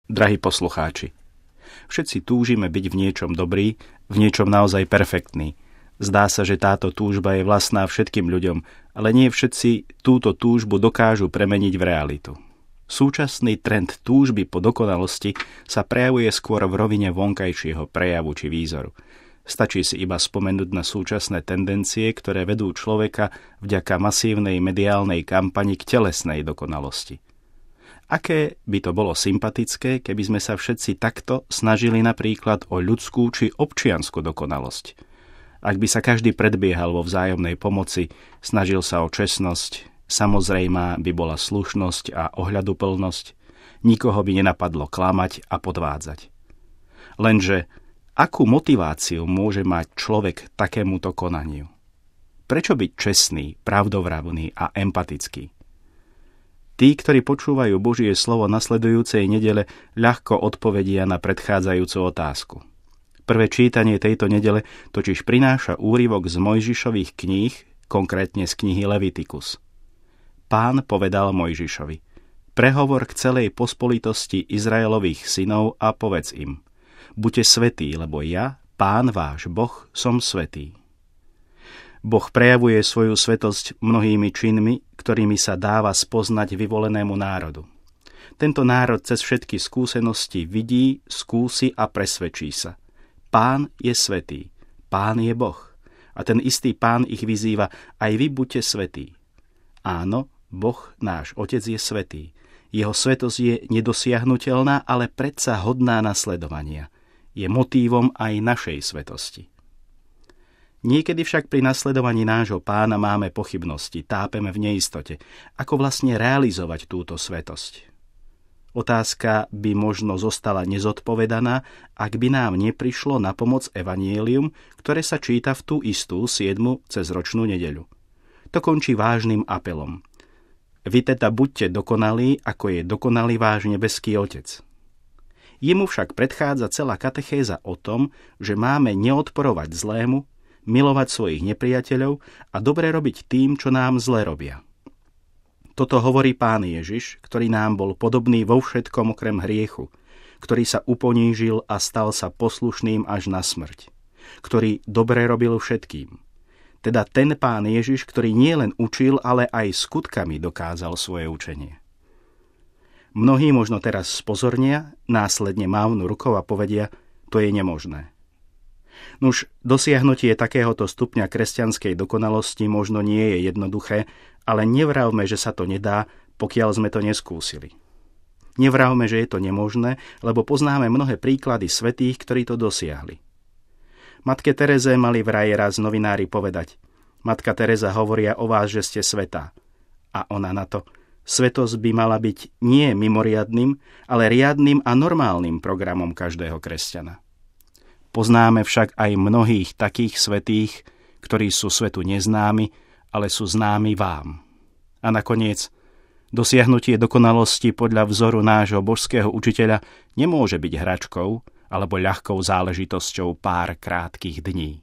Drahí poslucháči, všetci túžime byť v niečom dobrý, v niečom naozaj perfektný. Zdá sa, že táto túžba je vlastná všetkým ľuďom, ale nie všetci túto túžbu dokážu premeniť v realitu. Súčasný trend túžby po dokonalosti sa prejavuje skôr v rovine vonkajšieho prejavu či výzoru. Stačí si iba spomenúť na súčasné tendencie, ktoré vedú človeka vďaka masívnej mediálnej kampani k telesnej dokonalosti. Aké by to bolo sympatické, keby sme sa všetci takto snažili napríklad o ľudskú či občiansku dokonalosť. Ak by sa každý predbiehal vo vzájomnej pomoci, snažil sa o čestnosť, samozrejmá by bola slušnosť a ohľaduplnosť, nikoho by nenapadlo klamať a podvádzať. Lenže akú motiváciu môže mať človek takémuto konaniu? Prečo byť čestný, pravdovravný a empatický? Tí, ktorí počúvajú Božie slovo nasledujúcej nedele, ľahko odpovedia na predchádzajúcu otázku. Prvé čítanie tejto nedele totiž prináša úryvok z Mojžišových kníh, konkrétne z knihy Levitikus. Pán povedal Mojžišovi: prehovor k celej pospolitosti Izraelových synov a povedz im: buďte svätí, lebo ja, Pán váš Boh, som svätý. Boh prejavuje svoju svätosť mnohými činmi, ktorými sa dáva spoznať vyvolenému národu. Tento národ cez všetky skúsenosti vidí, skúsi a presvedčí sa. Pán je svätý, Pán je Boh. A ten istý Pán ich vyzýva: aj vy buďte svätí. Áno, Boh, náš Otec, je svätý. Jeho svätosť je nedosiahnuteľná, ale predsa hodná nasledovania. Je motívom aj našej svetosti. Niekedy však pri nasledovaní nášho Pána máme pochybnosti, tápeme v neistote. Ako vlastne realizovať túto svätosť? Otázka by možno zostala nezodpovedaná, ak by nám neprišlo na pomoc evanjelium, ktoré sa číta v tú istú 7. cezročnú nedeľu. To končí vážnym apelom. Vy teda buďte dokonalí, ako je dokonalý váš nebeský Otec. Jemu však predchádza celá katechéza o tom, že máme neodporovať zlému, milovať svojich nepriateľov a dobre robiť tým, čo nám zle robia. Toto hovorí Pán Ježiš, ktorý nám bol podobný vo všetkom okrem hriechu, ktorý sa uponížil a stal sa poslušným až na smrť, ktorý dobre robil všetkým. Teda ten Pán Ježiš, ktorý nielen učil, ale aj skutkami dokázal svoje učenie. Mnohí možno teraz spozornia, následne mávnu rukou a povedia: to je nemožné. Nuž, dosiahnutie takéhoto stupňa kresťanskej dokonalosti možno nie je jednoduché, ale nevravme, že sa to nedá, pokiaľ sme to neskúsili. Nevravme, že je to nemožné, lebo poznáme mnohé príklady svätých, ktorí to dosiahli. Matke Tereze mali vraj raz novinári povedať: Matka Tereza hovoria o vás, že ste svätá. A ona na to: svätosť by mala byť nie mimoriadnym, ale riadnym a normálnym programom každého kresťana. Poznáme však aj mnohých takých svätých, ktorí sú svetu neznámi, ale sú známi vám. A nakoniec, dosiahnutie dokonalosti podľa vzoru nášho božského učiteľa nemôže byť hračkou alebo ľahkou záležitosťou pár krátkych dní.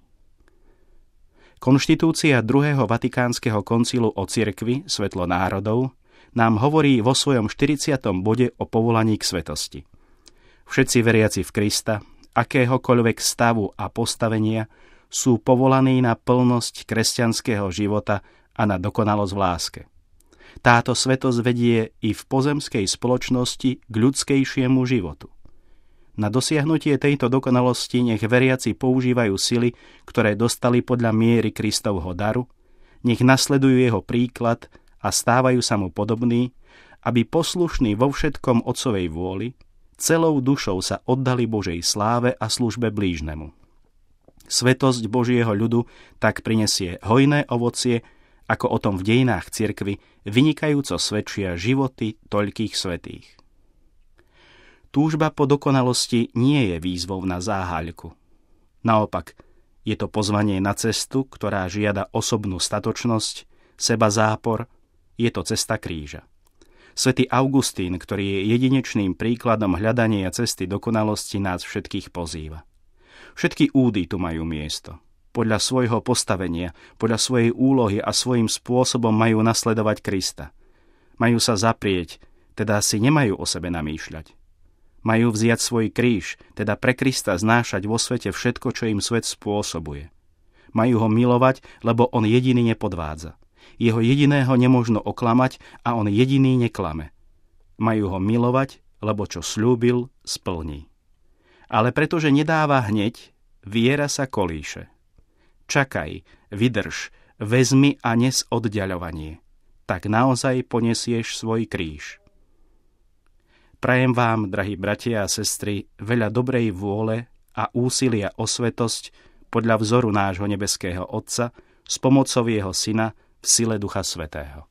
Konštitúcia 2. Vatikánskeho koncilu o cirkvi, svetlo národov, nám hovorí vo svojom 40. bode o povolaní k svetosti. Všetci veriaci v Krista, akéhokoľvek stavu a postavenia, sú povolaní na plnosť kresťanského života a na dokonalosť v láske. Táto svetosť vedie i v pozemskej spoločnosti k ľudskejšiemu životu. Na dosiahnutie tejto dokonalosti nech veriaci používajú sily, ktoré dostali podľa miery Kristovho daru, nech nasledujú jeho príklad a stávajú sa mu podobní, aby poslušní vo všetkom Otcovej vôli, celou dušou sa oddali Božej sláve a službe blížnemu. Svetosť Božieho ľudu tak prinesie hojné ovocie, ako o tom v dejinách cirkvi vynikajúco svedčia životy toľkých svätých. Túžba po dokonalosti nie je výzvou na záhaľku. Naopak, je to pozvanie na cestu, ktorá žiada osobnú statočnosť, seba zápor, je to cesta kríža. Svätý Augustín, ktorý je jedinečným príkladom hľadania cesty dokonalosti, nás všetkých pozýva. Všetky údy tu majú miesto. Podľa svojho postavenia, podľa svojej úlohy a svojím spôsobom majú nasledovať Krista. Majú sa zaprieť, teda si nemajú o sebe namýšľať. Majú vziať svoj kríž, teda pre Krista znášať vo svete všetko, čo im svet spôsobuje. Majú ho milovať, lebo on jediný nepodvádza. Jeho jediného nemožno oklamať a on jediný neklame. Majú ho milovať, lebo čo sľúbil, splní. Ale pretože nedáva hneď, viera sa kolíše. Čakaj, vydrž, vezmi a nes oddiaľovanie. Tak naozaj ponesieš svoj kríž. Prajem vám, drahí bratia a sestry, veľa dobrej vôle a úsilia o svetosť podľa vzoru nášho nebeského Otca s pomocou jeho Syna v sile Ducha Svätého.